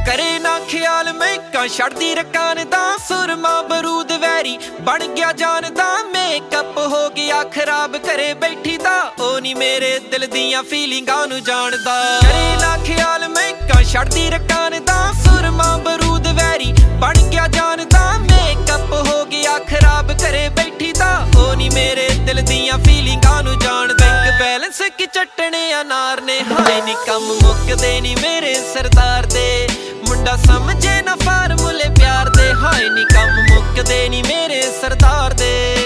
करे ना ख्याल महका छड़दी रकान दा सुरमा बरूद वैरी बन गया जानदा मेकअप हो गया खराब करे बैठी दा ओ नी मेरे दिल दियां फीलिंगां नू जानदा करे ना ख्याल महका छड़दी रकान दा सुरमा बरूद वैरी बन गया जानदा मेकअप हो गया खराब करे बैठी दा ओ नी मेरे दिल दियां फीलिंगां नू जानदा बैंक बैलेंस की चटने अनार ने हाय नी कम मुकदे नी मेरे सरदार दे मुंडा समझे ना फार्मूले प्यार दे हाय नी कम मुकदे नी मेरे सरदार दे।